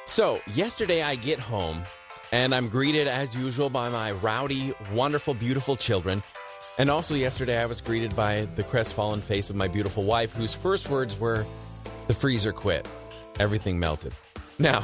So, yesterday I get home, and I'm greeted, as usual, by my rowdy, wonderful, beautiful children. And also yesterday I was greeted by the crestfallen face of my beautiful wife, whose first words were, "The freezer quit. Everything melted." Now,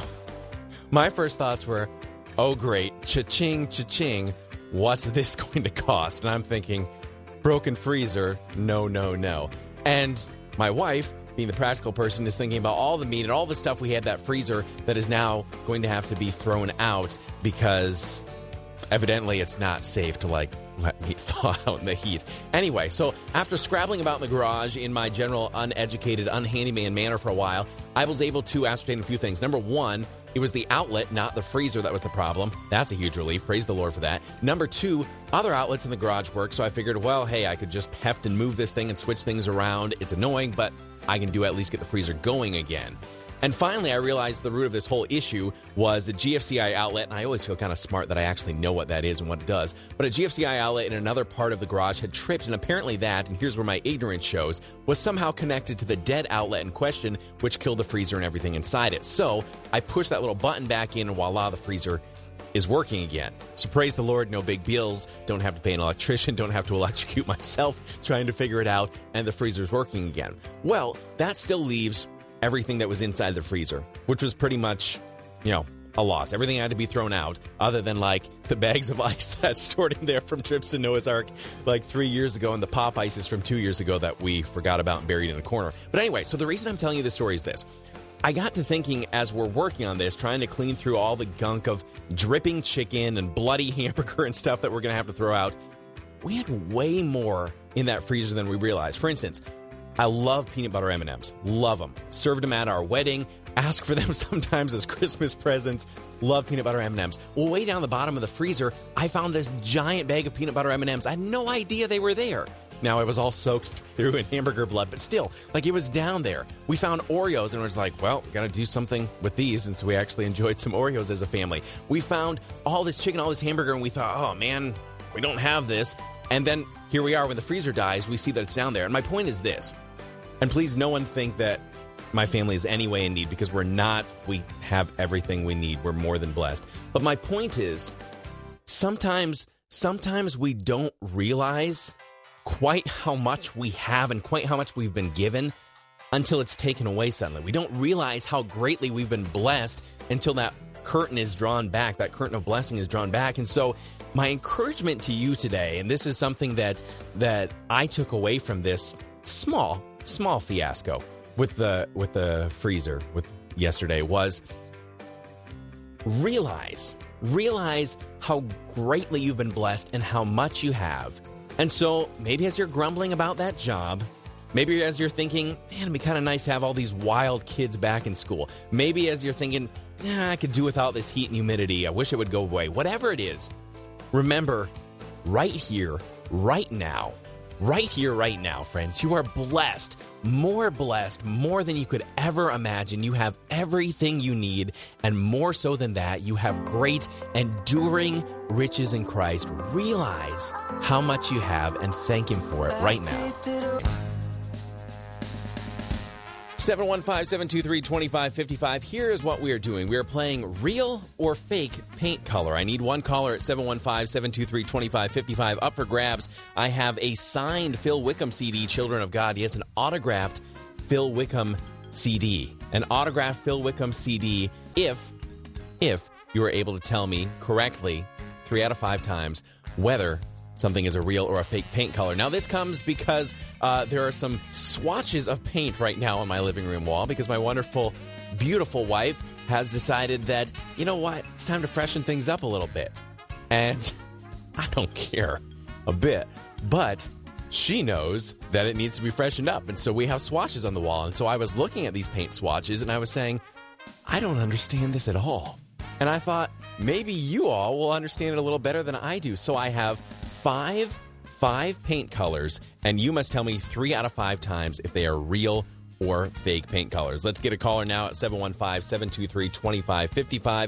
my first thoughts were, oh great, cha-ching, cha-ching, what's this going to cost? And I'm thinking, broken freezer, no, no, no. And my wife, being the practical person, is thinking about all the meat and all the stuff we had in that freezer that is now going to have to be thrown out because evidently it's not safe to, let meat thaw out in the heat. Anyway, so after scrabbling about in the garage in my general uneducated, unhandyman manner for a while, I was able to ascertain a few things. Number one, it was the outlet, not the freezer, that was the problem. That's a huge relief. Praise the Lord for that. Number two, other outlets in the garage work, so I figured, well, hey, I could just heft and move this thing and switch things around. It's annoying, but I can do at least get the freezer going again. And finally, I realized the root of this whole issue was a GFCI outlet, and I always feel kind of smart that I actually know what that is and what it does. But a GFCI outlet in another part of the garage had tripped, and apparently that, and here's where my ignorance shows, was somehow connected to the dead outlet in question, which killed the freezer and everything inside it. So I pushed that little button back in, and voila, the freezer is working again. So praise the Lord, no big bills, don't have to pay an electrician, don't have to electrocute myself trying to figure it out, and the freezer's working again. Well, that still leaves everything that was inside the freezer, which was pretty much, a loss. Everything had to be thrown out, other than the bags of ice that's stored in there from trips to Noah's Ark 3 years ago, and the pop ices from 2 years ago that we forgot about and buried in a corner. But anyway, so the reason I'm telling you this story is this. I got to thinking as we're working on this, trying to clean through all the gunk of dripping chicken and bloody hamburger and stuff that we're going to have to throw out. We had way more in that freezer than we realized. For instance, I love peanut butter M&Ms. Love them. Served them at our wedding. Ask for them sometimes as Christmas presents. Love peanut butter M&Ms. Well, way down the bottom of the freezer, I found this giant bag of peanut butter M&Ms. I had no idea they were there. Now, it was all soaked through in hamburger blood, but still, it was down there. We found Oreos, and it was well, we got to do something with these, and so we actually enjoyed some Oreos as a family. We found all this chicken, all this hamburger, and we thought, oh, man, we don't have this. And then here we are, when the freezer dies, we see that it's down there. And my point is this, and please no one think that my family is any way in need, because we're not. We have everything we need. We're more than blessed. But my point is, sometimes we don't realize quite how much we have and quite how much we've been given until it's taken away suddenly. We don't realize how greatly we've been blessed until that curtain is drawn back, that curtain of blessing is drawn back. And so my encouragement to you today, and this is something that I took away from this small fiasco with the freezer with yesterday, was realize how greatly you've been blessed and how much you have. And so maybe as you're grumbling about that job, maybe as you're thinking, man, it'd be kind of nice to have all these wild kids back in school. Maybe as you're thinking, I could do without this heat and humidity. I wish it would go away. Whatever it is, remember, right here, right now, friends, you are blessed, more than you could ever imagine. You have everything you need, and more so than that, you have great, enduring riches in Christ. Realize how much you have and thank Him for it right now. 715-723-2555. Here is what we are doing. We are playing real or fake paint color. I need one caller at 715-723-2555. Up for grabs, I have a signed Phil Wickham CD, Children of God. Yes, an autographed Phil Wickham CD. An autographed Phil Wickham CD if you are able to tell me correctly 3 out of 5 times whether something is a real or a fake paint color. Now, this comes because there are some swatches of paint right now on my living room wall, because my wonderful, beautiful wife has decided that, you know what, it's time to freshen things up a little bit. And I don't care a bit, but she knows that it needs to be freshened up. And so we have swatches on the wall. And so I was looking at these paint swatches, and I was saying, I don't understand this at all. And I thought, maybe you all will understand it a little better than I do. So I have five paint colors, and you must tell me 3 out of 5 times if they are real or fake paint colors. Let's get a caller now at 715-723-2555,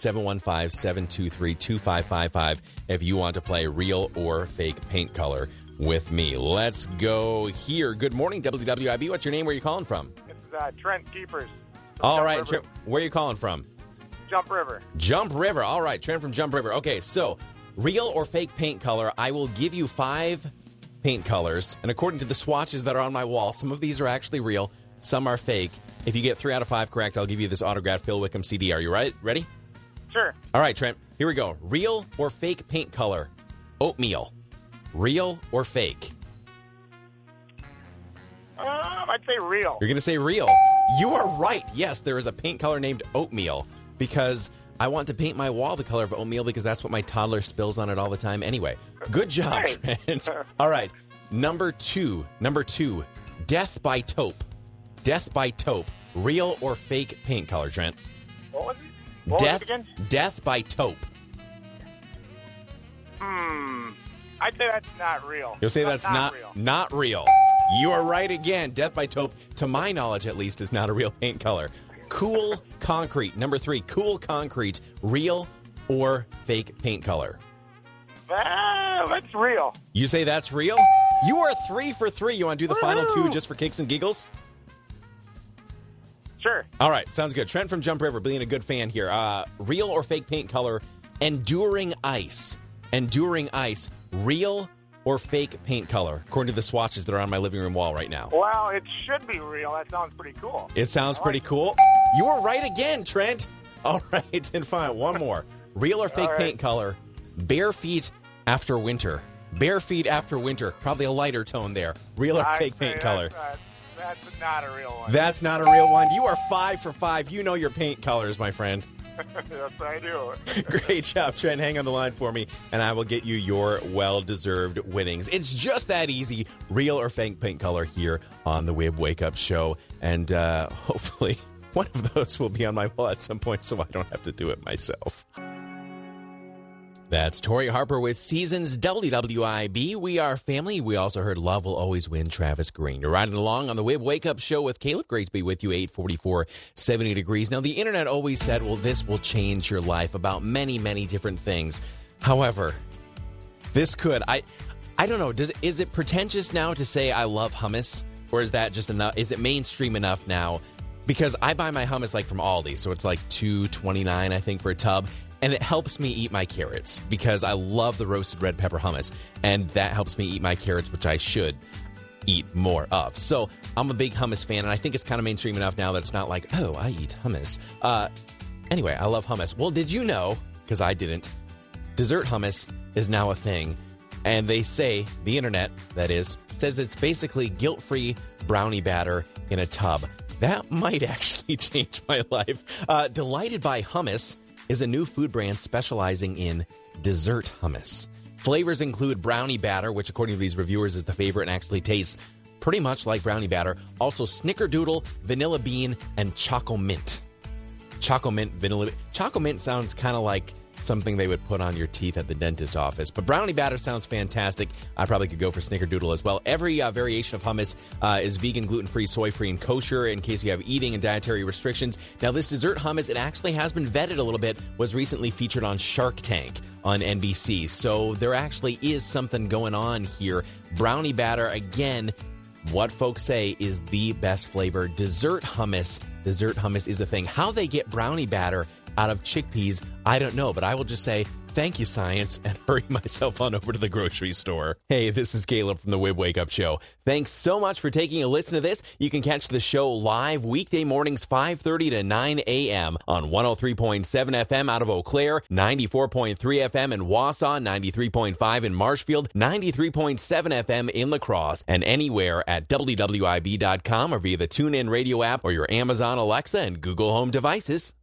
715-723-2555 if you want to play real or fake paint color with me. Let's go here. Good morning, WWIB. What's your name? Where are you calling from? It's Trent Keepers. All right, Trent, where are you calling from? Jump River. Jump River. All right, Trent from Jump River. Okay, so real or fake paint color, I will give you 5 paint colors. And according to the swatches that are on my wall, some of these are actually real, some are fake. If you get 3 out of 5 correct, I'll give you this autographed Phil Wickham CD. Are you ready? Sure. All right, Trent, here we go. Real or fake paint color? Oatmeal. Real or fake? I'd say real. You're going to say real. You are right. Yes, there is a paint color named oatmeal because I want to paint my wall the color of oatmeal because that's what my toddler spills on it all the time anyway. Good job, Trent. All right. Number two. Death by taupe. Death by taupe. Real or fake paint color, Trent? What was it? What was it again? Death by taupe. I'd say that's not real. You'll say that's not real. Not real. You are right again. Death by taupe, to my knowledge at least, is not a real paint color. Cool concrete. Number 3, cool concrete. Real or fake paint color? That's real. You say that's real? You are 3 for 3. You want to do the final 2 just for kicks and giggles? Sure. All right, sounds good. Trent from Jump River, being a good fan here. Real or fake paint color? Enduring ice. Enduring ice. Real or fake paint color, according to the swatches that are on my living room wall right now? Well, it should be real. That sounds pretty cool. It sounds pretty cool. You were right again, Trent. All right, and fine. One more. Real or fake paint color? Bare feet after winter. Bare feet after winter. Probably a lighter tone there. Real or fake paint color? That's not a real one. That's not a real one. You are 5 for 5. You know your paint colors, my friend. Yes, I do. Great job, Trent. Hang on the line for me, and I will get you your well-deserved winnings. It's just that easy. Real or fake paint color here on the Wib Wake Up Show. And hopefully one of those will be on my wall at some point so I don't have to do it myself. That's Tori Harper with Seasons WWIB. We are family. We also heard Love Will Always Win, Travis Green. You're riding along on the Wib Wake Up Show with Caleb. Great to be with you, 844, 70 degrees. Now, the internet always said, well, this will change your life about many, many different things. However, this could. I don't know. Is it pretentious now to say I love hummus? Or is that just enough? Is it mainstream enough now? Because I buy my hummus like from Aldi, so it's like $2.29, I think, for a tub. And it helps me eat my carrots because I love the roasted red pepper hummus. And that helps me eat my carrots, which I should eat more of. So I'm a big hummus fan, and I think it's kind of mainstream enough now that it's not like, oh, I eat hummus. Anyway, I love hummus. Well, did you know, because I didn't, dessert hummus is now a thing. And they say, the internet, that is, says it's basically guilt-free brownie batter in a tub. That might actually change my life. Delighted by Hummus is a new food brand specializing in dessert hummus. Flavors include brownie batter, which according to these reviewers is the favorite and actually tastes pretty much like brownie batter. Also snickerdoodle, vanilla bean, and choco mint. Choco mint, vanilla. Choco mint sounds kind of like something they would put on your teeth at the dentist's office. But brownie batter sounds fantastic. I probably could go for snickerdoodle as well. Every variation of hummus is vegan, gluten-free, soy-free, and kosher in case you have eating and dietary restrictions. Now, this dessert hummus, it actually has been vetted a little bit, was recently featured on Shark Tank on NBC. So there actually is something going on here. Brownie batter, again, what folks say is the best flavor. Dessert hummus is a thing. How they get brownie batter out of chickpeas, I don't know, but I will just say thank you, science, and hurry myself on over to the grocery store. Hey, this is Caleb from the Wib Wake Up Show. Thanks so much for taking a listen to this. You can catch the show live weekday mornings 5:30 to 9 a.m. on 103.7 FM out of Eau Claire, 94.3 FM in Wausau, 93.5 in Marshfield, 93.7 FM in La Crosse, and anywhere at WWIB.com or via the TuneIn Radio app or your Amazon Alexa and Google Home devices.